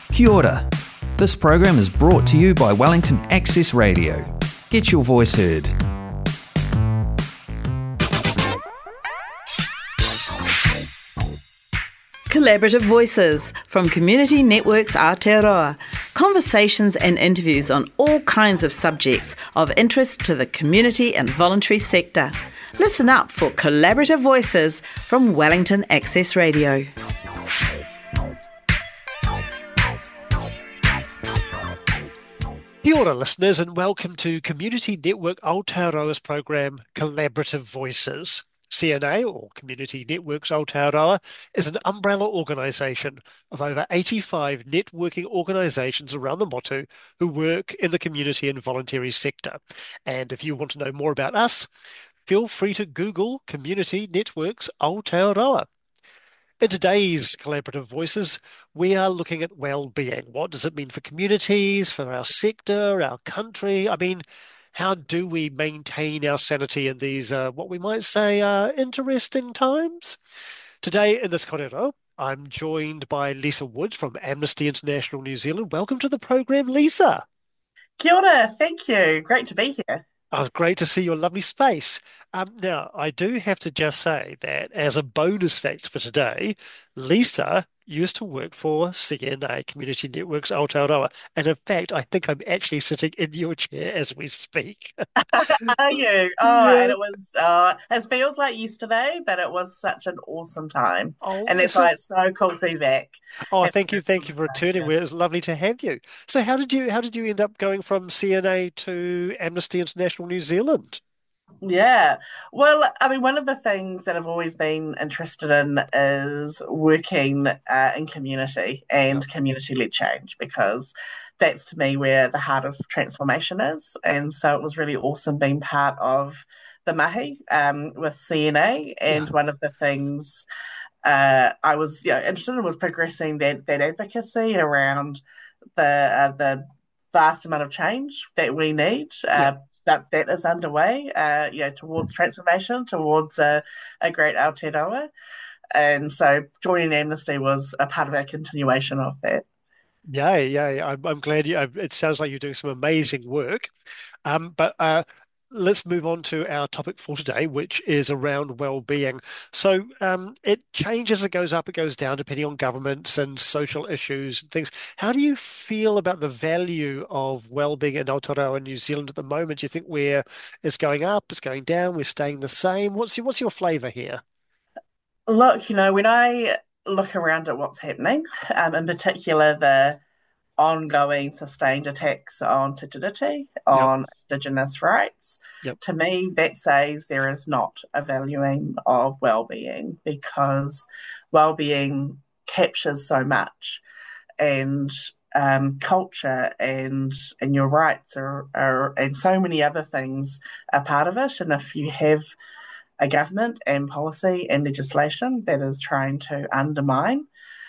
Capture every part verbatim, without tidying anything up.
Kia ora. This program is brought to you by Wellington Access Radio. Get your voice heard. Collaborative Voices from Community Networks Aotearoa. Conversations and interviews on all kinds of subjects of interest to the community and voluntary sector. Listen up for Collaborative Voices from Wellington Access Radio. Kia ora, listeners, and welcome to Community Network Aotearoa's program Collaborative Voices. C N A, or Community Networks Aotearoa, is an umbrella organisation of over eighty-five networking organisations around the Motu who work in the community and voluntary sector. And if you want to know more about us, feel free to Google Community Networks Aotearoa. In today's Collaborative Voices, we are looking at well-being. What does it mean for communities, for our sector, our country? I mean, how do we maintain our sanity in these, uh, what we might say, uh, interesting times? Today in this kōrero, I'm joined by Lisa Woods from Amnesty International New Zealand. Welcome to the program, Lisa. Kia ora, thank you. Great to be here. Oh, great to see your lovely space. Um, now, I do have to just say that as a bonus fact for today, Lisa used to work for C N A, Community Networks Aotearoa. And in fact, I think I'm actually sitting in your chair as we speak. Are you? Oh, Yeah. and it was, uh, it feels like yesterday, but it was such an awesome time. Oh, and that's so- why it's so cool to be back. Oh, Having thank you, this thank you for returning. conversation. It was lovely to have you. So, how did you how did you end up going from C N A to Amnesty International New Zealand? Yeah. Well, I mean, one of the things that I've always been interested in is working uh, in community and community-led change, because that's to me where the heart of transformation is. And so it was really awesome being part of the mahi um, with C N A. And Yeah. one of the things uh, I was you know, interested in was progressing that, that advocacy around the uh, the vast amount of change that we need. Uh, that that is underway, uh, you know, towards transformation, towards a, a great Aotearoa. And so joining Amnesty was a part of our continuation of that. Yeah, yeah, I'm, I'm glad you. It sounds like you're doing some amazing work. Um, but uh, let's move on to our topic for today, which is around well-being. So um, it changes, it goes up, it goes down, depending on governments and social issues and things. How do you feel about the value of well-being in Aotearoa and New Zealand at the moment? Do you think we're it's going up, it's going down, we're staying the same? What's your, what's your flavour here? Look, you know, when I look around at what's happening, um, in particular the ongoing sustained attacks on Te Tiriti, on Indigenous rights, Yep. to me that says there is not a valuing of well-being, because well-being captures so much, and um, culture and and your rights are, are and so many other things are part of it. And if you have a government and policy and legislation that is trying to undermine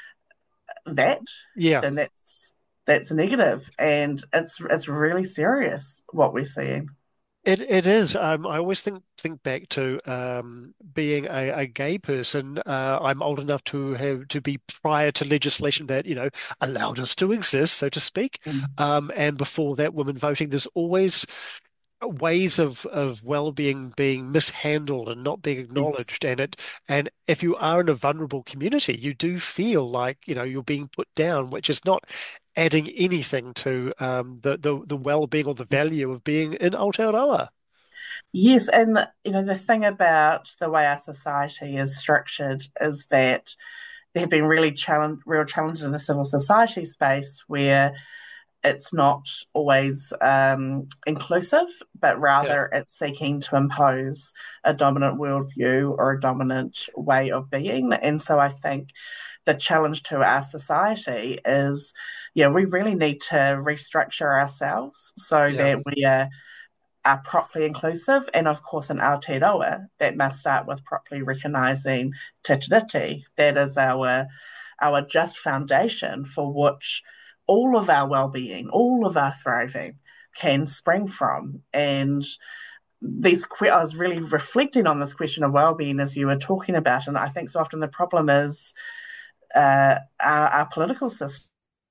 that, Yeah. then that's that's a negative, and it's it's really serious what we're seeing. It it is. Um, I always think think back to um, being a, a gay person. Uh, I'm old enough to have to be prior to legislation that, you know, allowed us to exist, so to speak. Um, and before that, women voting. There's always ways of of well-being being mishandled and not being acknowledged. And it and if you are in a vulnerable community, you do feel like, you know, you're being put down, which is not adding anything to um, the, the the well-being or the value of being in Aotearoa. Yes, and you know the thing about the way our society is structured is that there have been really challenge, real challenges in the civil society space where it's not always um, inclusive, but rather it's seeking to impose a dominant worldview or a dominant way of being. And so I think the challenge to our society is, yeah, we really need to restructure ourselves so Yeah. that we are are properly inclusive. And of course, in Aotearoa, that must start with properly recognising Te Tiriti. That is our, our just foundation for which all of our well-being, all of our thriving can spring from. And these, I was really reflecting on this question of well-being as you were talking about, and I think so often the problem is uh, our, our political system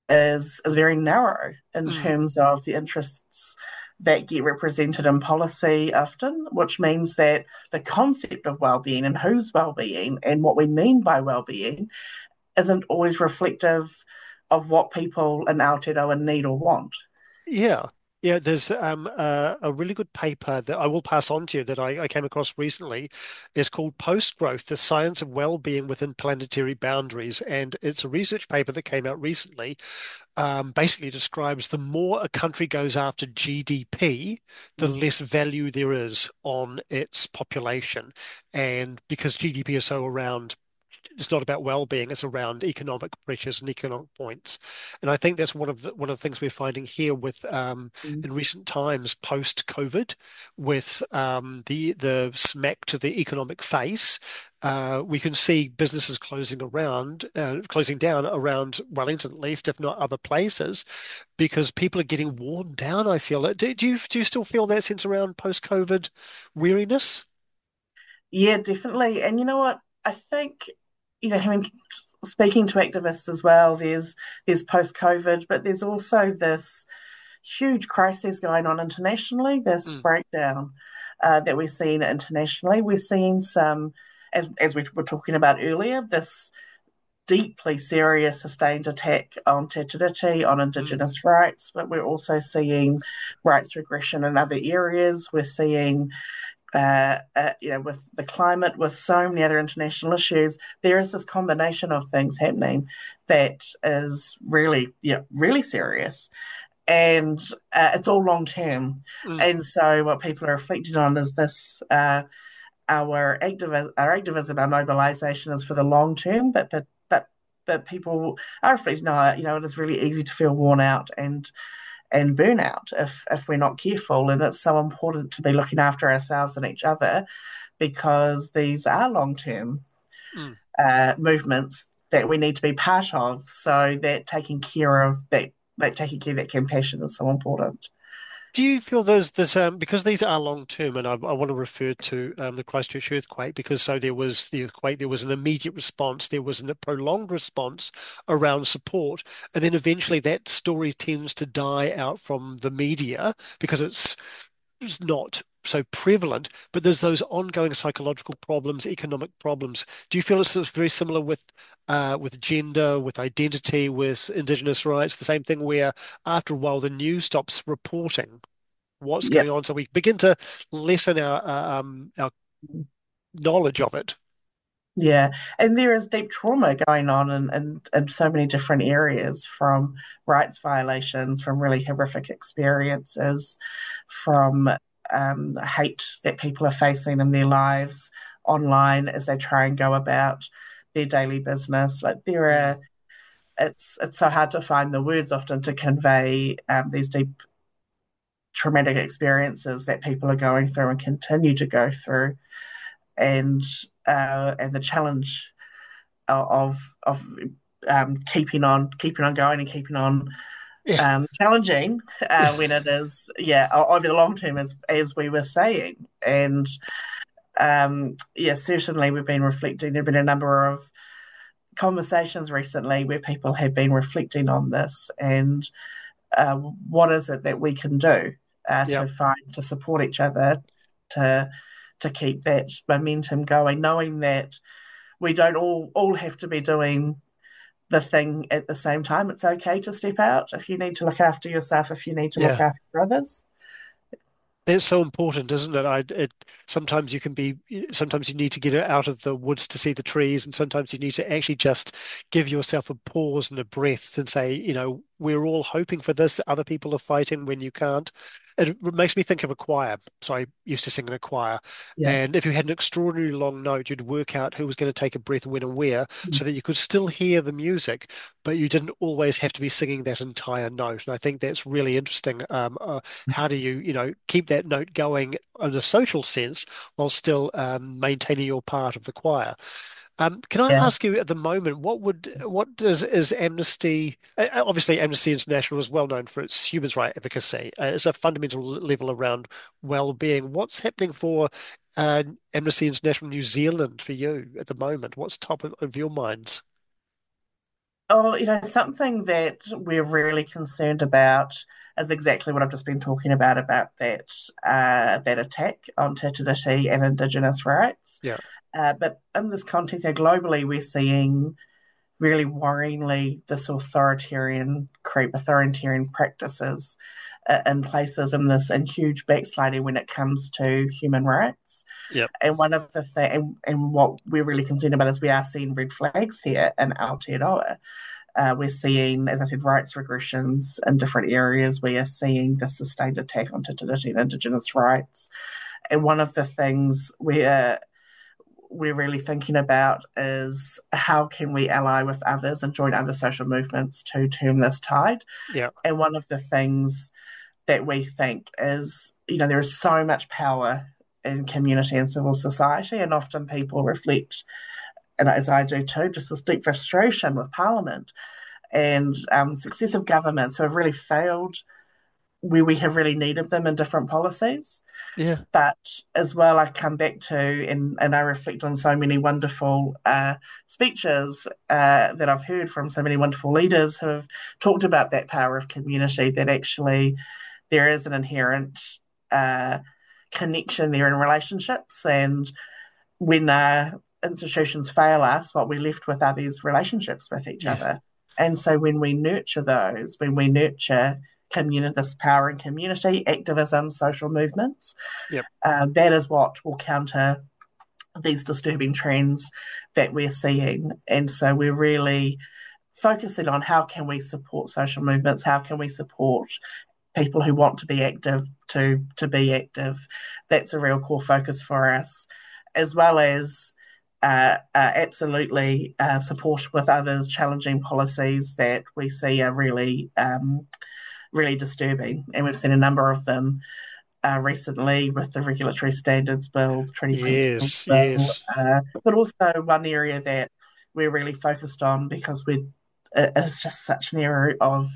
is is very narrow in Mm. terms of the interests that get represented in policy often, which means that the concept of well-being and whose well-being and what we mean by well-being isn't always reflective of what people in Aotearoa need or want. Yeah. Yeah, there's um, a, a really good paper that I will pass on to you that I, I came across recently. It's called Post-Growth, The Science of Well-Being Within Planetary Boundaries. And it's a research paper that came out recently. Um, basically describes the more a country goes after G D P, the Mm. less value there is on its population. And because G D P is so around it's not about well-being, it's around economic pressures and economic points. And I think that's one of the one of the things we're finding here with um, Mm. in recent times post-COVID, with um, the the smack to the economic face. Uh, we can see businesses closing around, uh, closing down around Wellington at least, if not other places, because people are getting worn down. I feel it. Do, do you do you still feel that sense around post-COVID weariness? Yeah, definitely. And you know what? I think, you know, having speaking to activists as well, there's there's post-COVID, but there's also this huge crisis going on internationally, this Mm, breakdown uh, that we're seeing internationally. We're seeing some, as as we were talking about earlier, this deeply serious sustained attack on Te Tiriti, on mm, Indigenous rights, but we're also seeing rights regression in other areas. We're seeing uh, uh, you know, with the climate, with so many other international issues, there is this combination of things happening that is really, yeah, really serious, and uh, it's all long term. mm. And so, what people are reflecting on is this: uh, our activism, our activism, our mobilisation is for the long term, but but but but people are reflecting on, you know, it is really easy to feel worn out and and burnout if if we're not careful. And it's so important to be looking after ourselves and each other because these are long term Mm. uh, movements that we need to be part of. So that taking care of that, that taking care of that compassion is so important. Do you feel there's there's um because these are long term, and I, I want to refer to um, the Christchurch earthquake because so there was the earthquake, there was an immediate response, there was a prolonged response around support, and then eventually that story tends to die out from the media because it's it's not so prevalent, but there's those ongoing psychological problems, economic problems. Do you feel it's sort of very similar with uh, with gender, with identity, with Indigenous rights? The same thing where after a while the news stops reporting what's Yep. going on, so we begin to lessen our uh, um, our knowledge of it. Yeah, and there is deep trauma going on in, in, in so many different areas, from rights violations, from really horrific experiences, from um, hate that people are facing in their lives online as they try and go about their daily business. Like there Mm. are, it's it's so hard to find the words often to convey um, these deep traumatic experiences that people are going through and continue to go through, and uh, and the challenge of of um, keeping on keeping on going and keeping on Yeah, um, challenging uh, when it is, yeah, over the long term, as as we were saying. And um, yeah, certainly we've been reflecting. There've been a number of conversations recently where people have been reflecting on this and uh, what is it that we can do uh, yeah, to find to support each other to to keep that momentum going, knowing that we don't all all have to be doing the thing at the same time. It's okay to step out if you need to look after yourself, if you need to look yeah. after others. That's so important, isn't it? I, it sometimes you can be, sometimes you need to get out of the woods to see the trees, and sometimes you need to actually just give yourself a pause and a breath and say, you know, we're all hoping for this. Other people are fighting when you can't. It makes me think of a choir. So I used to sing in a choir, Yeah. and if you had an extraordinarily long note, you'd work out who was going to take a breath when and where, so that you could still hear the music, but you didn't always have to be singing that entire note. And I think that's really interesting. Um, uh, how do you, you know, keep that note going in a social sense while still um, maintaining your part of the choir? Um, can I Yeah. ask you at the moment, what would what does is Amnesty? uh, uh, Obviously, Amnesty International is well known for its human rights advocacy. Uh, it's a fundamental level around well-being. What's happening for uh, Amnesty International New Zealand for you at the moment? What's top of, of your minds? Oh, you know, something that we're really concerned about is exactly what I've just been talking about, about that uh, that attack on Te Tiriti and Indigenous rights. Yeah. Uh, but in this context, you know, globally, we're seeing really worryingly this authoritarian creep, authoritarian practices uh, in places in this and huge backsliding when it comes to human rights. Yep. And one of the things, and, and what we're really concerned about is we are seeing red flags here in Aotearoa. Uh, we're seeing, as I said, rights regressions in different areas. We are seeing the sustained attack on Te Tiriti and Indigenous rights. And one of the things we're we're really thinking about is how can we ally with others and join other social movements to turn this tide. Yeah. And one of the things that we think is, you know, there is so much power in community and civil society, and often people reflect, and as I do too, just this deep frustration with Parliament and um, successive governments who have really failed where we have really needed them in different policies. Yeah. But as well, I come back to and, and I reflect on so many wonderful uh, speeches uh, that I've heard from so many wonderful leaders who have talked about that power of community, that actually there is an inherent uh, connection there in relationships. And when uh, institutions fail us, what we're left with are these relationships with each yeah. other. And so when we nurture those, when we nurture community, this power in community, activism, social movements, yep. uh, that is what will counter these disturbing trends that we're seeing. And so we're really focusing on how can we support social movements, how can we support people who want to be active to, to be active. That's a real core focus for us, as well as Uh, uh, absolutely uh, support with others, challenging policies that we see are really, um, really disturbing. And we've seen a number of them uh, recently with the Regulatory Standards Bill, the Treaty Yes, Bill, yes. Uh, but also one area that we're really focused on because we it's just such an area of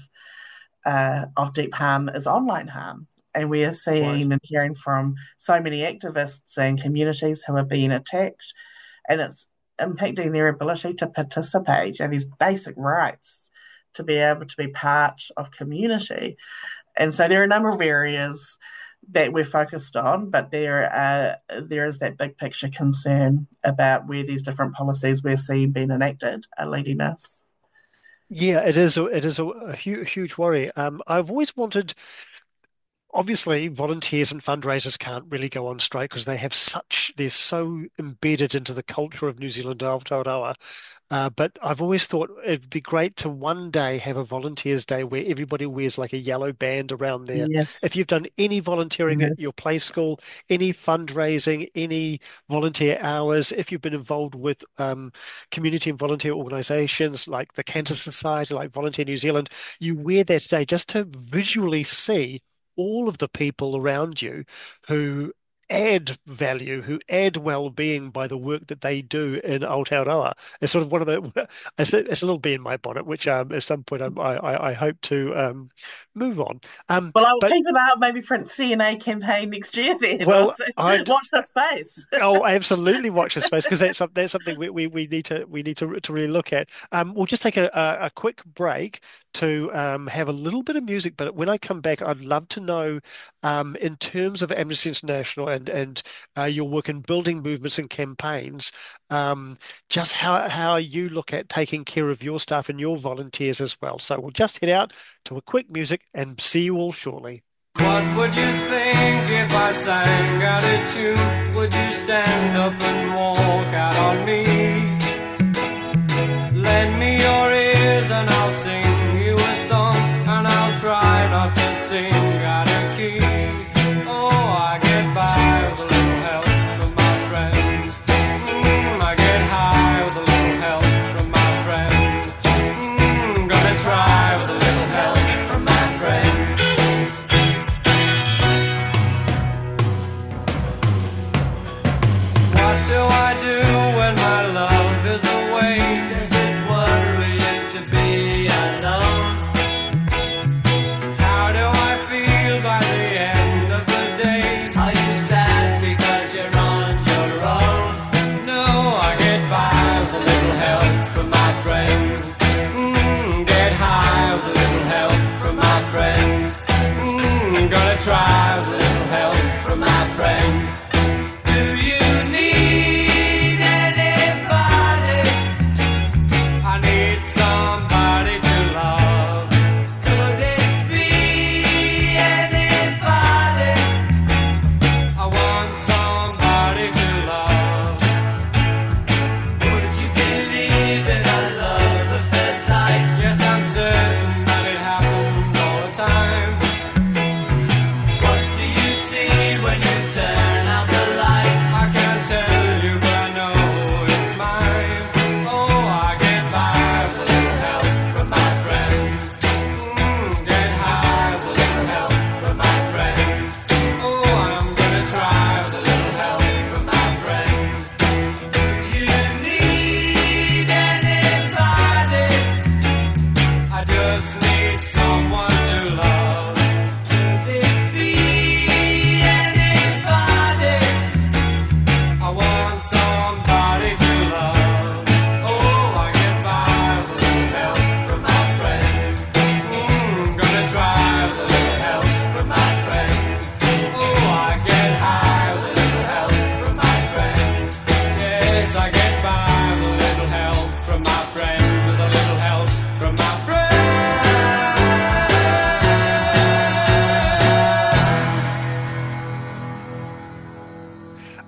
uh, of deep harm is online harm. And we are seeing right. and hearing from so many activists and communities who are being attacked, and it's impacting their ability to participate and these basic rights to be able to be part of community. And so there are a number of areas that we're focused on, but there uh, there is that big picture concern about where these different policies we're seeing being enacted are leading us. Yeah, it is. A, it is a, a huge, huge worry. Um, I've always wanted. Obviously, volunteers and fundraisers can't really go on strike because they have such, they're so embedded into the culture of New Zealand Aotearoa. Uh, but I've always thought it'd be great to one day have a volunteers day where everybody wears like a yellow band around there. Yes. If you've done any volunteering mm-hmm. at your play school, any fundraising, any volunteer hours, if you've been involved with um, community and volunteer organisations like the Cancer Society, like Volunteer New Zealand, you wear that day just to visually see all of the people around you who add value, who add well-being by the work that they do in Aotearoa. It's sort of one of the, it's a, it's a little bee in my bonnet, which um, at some point I, I, I hope to um, move on. Um, well, I'll but, keep it out maybe for a C N A campaign next year then. Well, watch the space. Oh, absolutely watch the space, because that's, that's something we, we, we need to we need to, to really look at. Um, we'll just take a, a, a quick break to um, have a little bit of music, but when I come back, I'd love to know, um, in terms of Amnesty International and and uh, your work in building movements and campaigns, um, just how how you look at taking care of your staff and your volunteers as well. So we'll just head out to a quick music and see you all shortly. What would you think if I sang out a tune? Would you stand up and walk out on me? Lend me your ears and I'll sing you a song, and I'll try not to sing out of key. Oh, I get by with a little help from my friends. Mm, I get high with a little help from my friends. Mm, gonna try with a little help from my friends. What do I do when my love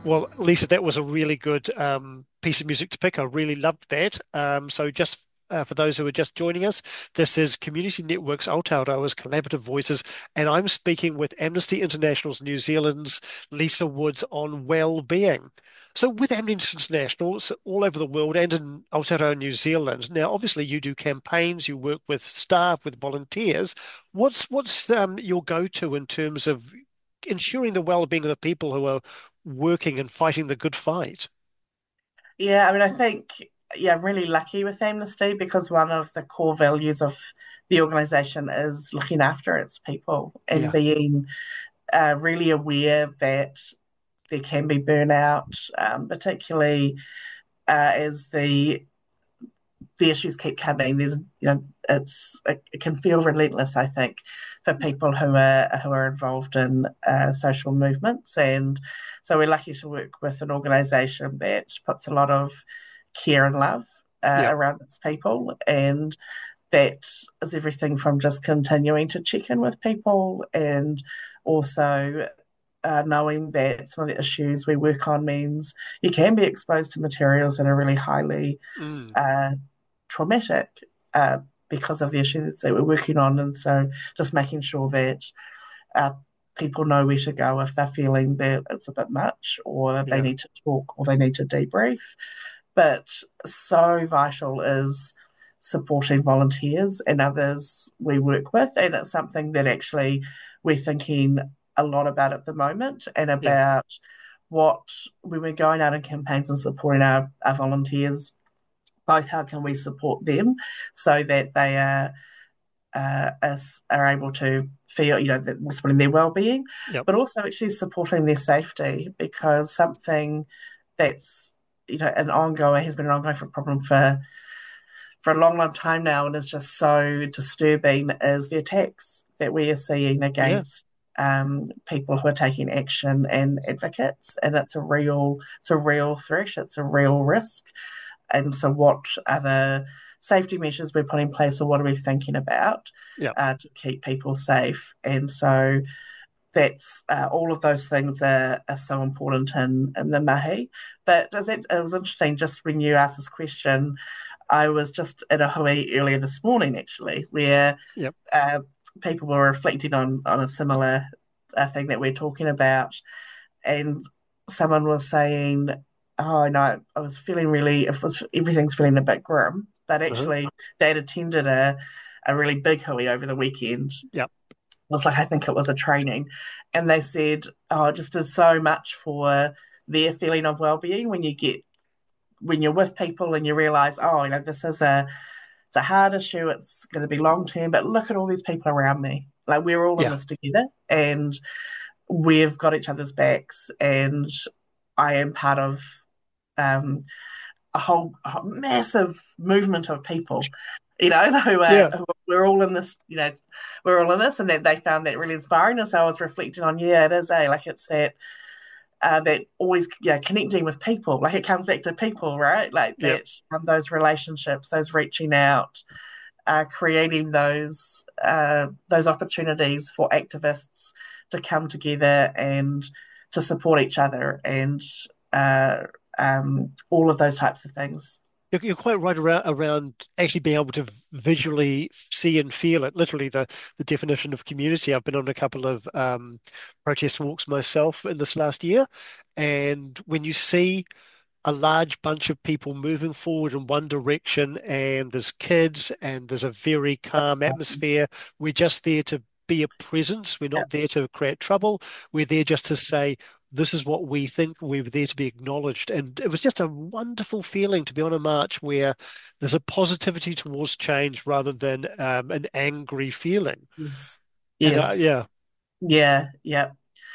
Well, Lisa, that was a really good um, piece of music to pick. I really loved that. Um, so just uh, for those who are just joining us, this is Community Networks Aotearoa's Collaborative Voices, and I'm speaking with Amnesty International's New Zealand's Lisa Woods on well-being. So with Amnesty International, it's all over the world and in Aotearoa, New Zealand. Now, obviously, you do campaigns, you work with staff, with volunteers. What's what's um, your go-to in terms of ensuring the well-being of the people who are working and fighting the good fight? Yeah, I mean, I think, yeah, I'm really lucky with Amnesty because one of the core values of the organisation is looking after its people and Yeah, being uh, really aware that there can be burnout, um, particularly uh, as the the issues keep coming. There's, you know, it's it, it can feel relentless, I think, for people who are who are involved in uh, social movements, and so we're lucky to work with an organisation that puts a lot of care and love uh, yeah, around its people, and that is everything from just continuing to check in with people and also uh, knowing that some of the issues we work on means you can be exposed to materials that are really highly mm, uh, traumatic uh, because of the issues that we're working on. And so just making sure that uh, people know where to go if they're feeling that it's a bit much or they yeah, need to talk or they need to debrief. But so vital is supporting volunteers and others we work with. And it's something that actually we're thinking a lot about at the moment and yeah, about what, when we're going out in campaigns and supporting our, our volunteers, both how can we support them so that they are uh, as, are able to feel, you know, that we're supporting their well-being, yep, but also actually supporting their safety because something that's, you know, an ongoing has been an ongoing problem for for a long, long time now and is just so disturbing is the attacks that we are seeing yeah, against um, people who are taking action and advocates, and it's a real, it's a real threat, it's a real risk. And so, what are the safety measures we're putting in place, or what are we thinking about yep. uh, to keep people safe? And so, that's uh, all of those things are, are so important in, in the mahi. But does it, it was interesting just when you asked this question. I was just at a hui earlier this morning, actually, where Yep. uh, people were reflecting on on a similar uh, thing that we're talking about, and someone was saying, "Oh no, I was feeling really, it was everything's feeling a bit grim," but Uh-huh. actually they'd attended a a really big hui over the weekend. Yep. It was like I think it was a training, and they said, "Oh, it just did so much for their feeling of well-being when you get when you're with people and you realize, oh, you know, this is a it's a hard issue. It's going to be long term, but look at all these people around me. Like we're all in Yeah. this together, and we've got each other's backs. And I am part of um, a whole, a whole massive movement of people, you know, who are Yeah. who, we're all in this. You know, we're all in this, and that they found that really inspiring. And so I was reflecting on, yeah, it is a like it's that uh, that always, yeah, connecting with people. Like it comes back to people, right? Like Yep. that, um, those relationships, those reaching out, uh, creating those uh, those opportunities for activists to come together and to support each other, and uh, um, all of those types of things. You're, you're quite right around around actually being able to visually see and feel it. Literally, the the definition of community. I've been on a couple of um, protest walks myself in this last year, and when you see a large bunch of people moving forward in one direction, and there's kids, and there's a very calm atmosphere. We're just there to be a presence. We're Yeah. not there to create trouble. We're there just to say, this is what we think. We're there to be acknowledged. And it was just a wonderful feeling to be on a march where there's a positivity towards change rather than um, an angry feeling. Yes. And uh, Yes. yeah, Yeah. Yeah.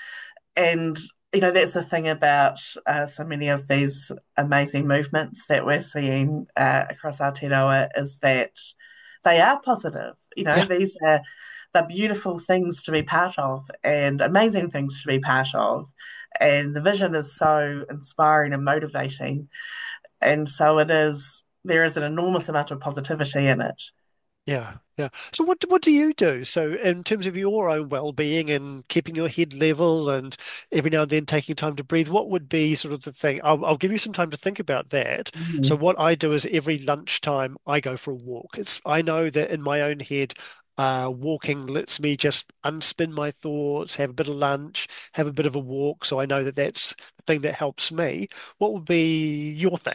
And you know that's the thing about uh, so many of these amazing movements that we're seeing uh, across Aotearoa is that they are positive. You know, yeah, these are the beautiful things to be part of and amazing things to be part of. And the vision is so inspiring and motivating. And so it is, there is an enormous amount of positivity in it. Yeah, yeah. So what what do you do? So in terms of your own well-being and keeping your head level and every now and then taking time to breathe, what would be sort of the thing? I'll, I'll give you some time to think about that. So Mhm. what I do is every lunchtime I go for a walk. It's I know that in my own head, uh, walking lets me just unspin my thoughts, have a bit of lunch, have a bit of a walk. So I know that that's the thing that helps me. What would be your thing?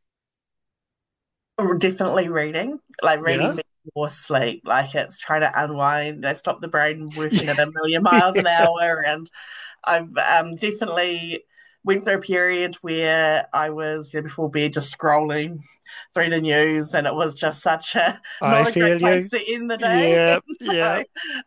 Or definitely reading, like reading Yeah. before sleep. Like it's trying to unwind, I stop the brain working at a million miles an hour. And I've um, definitely went through a period where I was, you know, before bed just scrolling through the news, and it was just such a I not a great feel place you. to end the day. Yeah, And yeah. so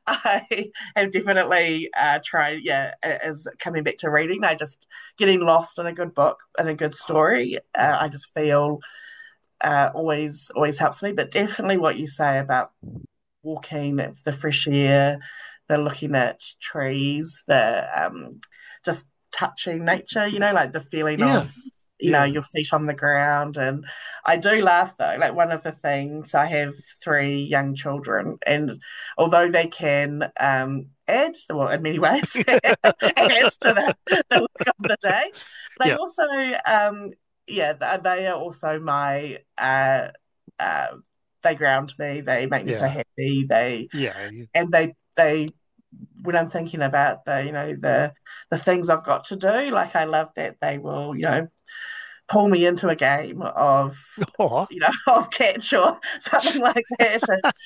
I have definitely uh, tried, yeah, as coming back to reading. I just getting lost in a good book and a good story. Uh, Yeah. I just feel uh, always always helps me. But definitely what you say about walking, the fresh air, the looking at trees, the um, just touching nature, you know, like the feeling Yeah. of, you know, Yeah. your feet on the ground. And I do laugh though, like one of the things, I have three young children, and although they can um, add, well, in many ways, add to the, the work of the day, they Yeah. also, um, yeah, they are also my uh, uh, they ground me. They make me so Yeah. happy. They Yeah. and they they when I'm thinking about the you know the the things I've got to do, like I love that they will you know pull me into a game of Oh, you know of catch or something like that,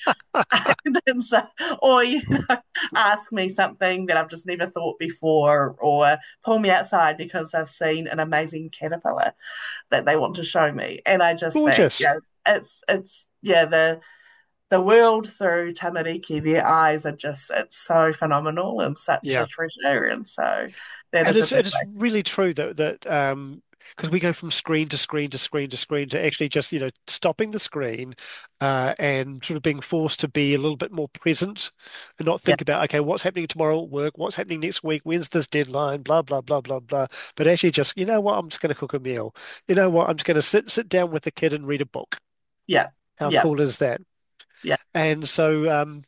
and, and so, or you know ask me something that I've just never thought before, or pull me outside because they've seen an amazing caterpillar that they want to show me, and I just think gorgeous. yeah, it's it's yeah the the world through Tamariki, their eyes are just, it's so phenomenal and such a Yeah. treasure. And so that And is a it's big it is way. really true that that um because we go from screen to screen to screen to screen to actually just, you know, stopping the screen uh and sort of being forced to be a little bit more present and not Yeah, think about, okay, what's happening tomorrow at work, what's happening next week, when's this deadline, blah, blah, blah, blah, blah. But actually just, you know what, I'm just gonna cook a meal. You know what, I'm just gonna sit sit down with the kid and read a book. yeah, How yeah, cool is that? yeah, And so um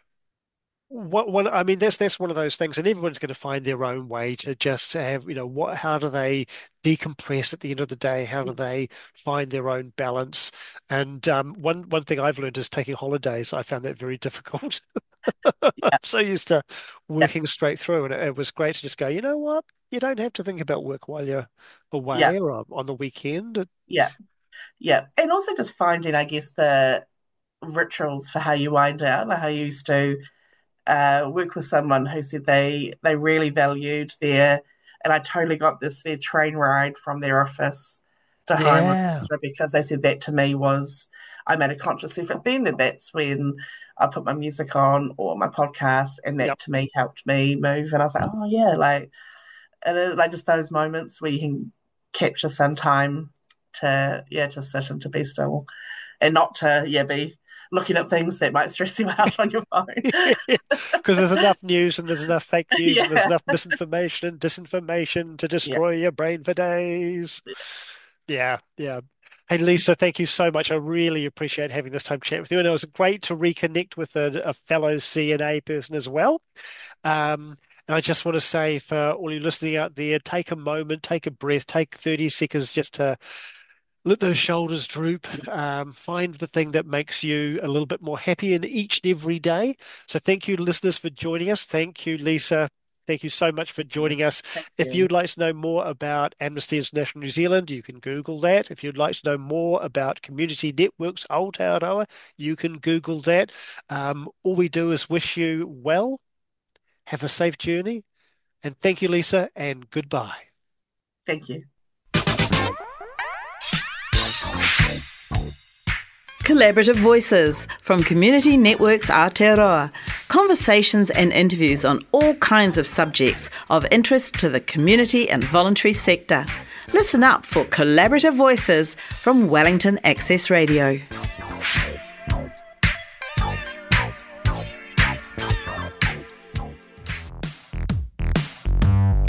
What one, I mean, that's that's one of those things, and everyone's going to find their own way to just have, you know, what, how do they decompress at the end of the day? How do yes, they find their own balance? And um, one one thing I've learned is taking holidays. I found that very difficult. I'm yeah, so used to yeah, working straight through, and it, it was great to just go, you know what? You don't have to think about work while you're yeah, away or on on the weekend. yeah, yeah. And also just finding, I guess, the rituals for how you wind down. Like I used to uh, work with someone who said they they really valued their, and I totally got this, their train ride from their office to home with Yeah. Ezra, because they said that to me was, I made a conscious effort then that that's when I put my music on or my podcast, and that Yep. to me helped me move. And I was like, oh yeah, like it is like just those moments where you can capture some time to yeah, to sit and to be still and not to yeah be looking at things that might stress you out on your phone. Because there's enough news and there's enough fake news and there's Yeah, enough misinformation and disinformation to yeah, destroy your brain for days. Yeah, yeah. Hey, Lisa, thank you so much. I really appreciate having this time to chat with you. And it was great to reconnect with a, a fellow C N A person as well. Um, and I just want to say for all you listening out there, take a moment, take a breath, take thirty seconds just to let those shoulders droop. Um, find the thing that makes you a little bit more happy in each and every day. So thank you, listeners, for joining us. Thank you, Lisa. Thank you so much for joining us. thank If you. you'd like to know more about Amnesty International New Zealand, you can Google that. If you'd like to know more about Community Networks Aotearoa, you can Google that. Um, all we do is wish you well, have a safe journey, and thank you, Lisa, and goodbye. Thank you. Collaborative Voices from Community Networks Aotearoa. Conversations and interviews on all kinds of subjects of interest to the community and voluntary sector. Listen up for Collaborative Voices from Wellington Access Radio.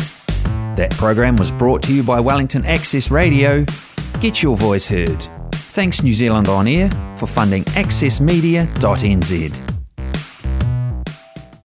That program was brought to you by Wellington Access Radio. Get your voice heard. Thanks New Zealand On Air for funding access media dot n z.